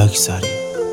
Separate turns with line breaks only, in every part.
بگذریم.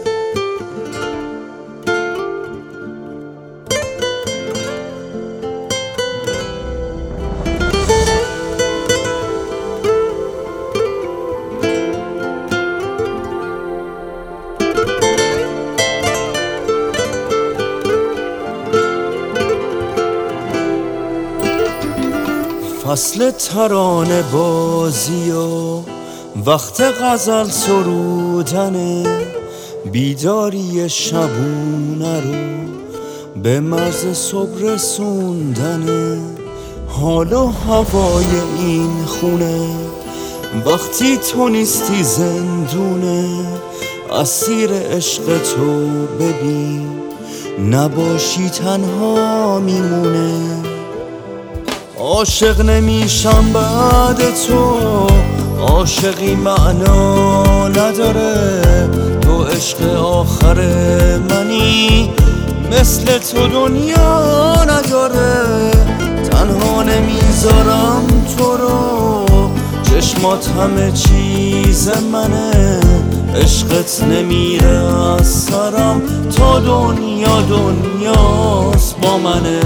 فصل ترانه بازی و وقت غزل سرودنه، بیداری شبونه رو به مرز صبح رسوندنه. حال و هوای این خونه وقتی تو نیستی زندونه، اسیر عشق تو ببین نباشی تنها میمونه. عاشق نمیشم بعد تو، عاشقی معنا نداره. تو عشق آخر منی، مثل تو دنیا نداره. تنها نمیذارم تو رو، چشمات همه چیز منه. عشقت نمیره از سرم، تا دنیا دنیاست با منه.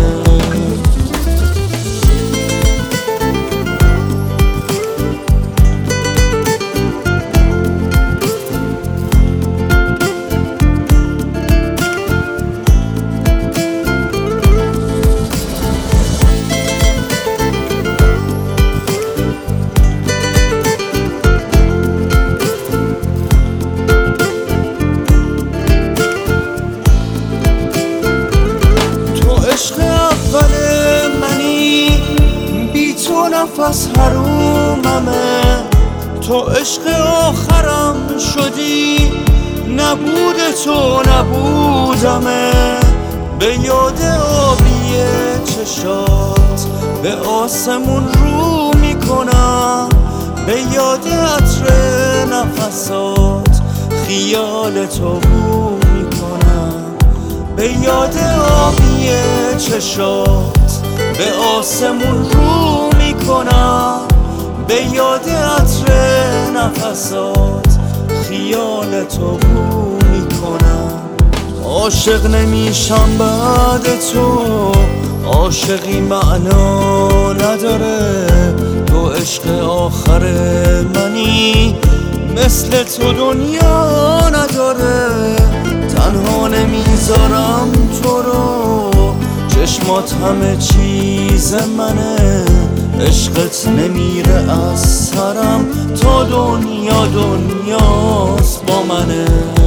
نفس حروممه، تو عشق آخرم شدی. نبود تو نبودمه، به یاد آبی چشات به آسمون رو میکنم. به یاد عطر نفسات خیال تو بو میکنم. به یاد آبی چشات به آسمون رو میکنم. به یاد عطر نفسات خیال تو بو میکنم. عاشق نمیشم بعد تو، عاشقی معنا نداره. تو عشق آخر منی، مثل تو دنیا نداره. تنها نمیذارم تو رو، چشمات همه چیز منه. عشقت نمیره از سرم، تا دنیا دنیاست با منه.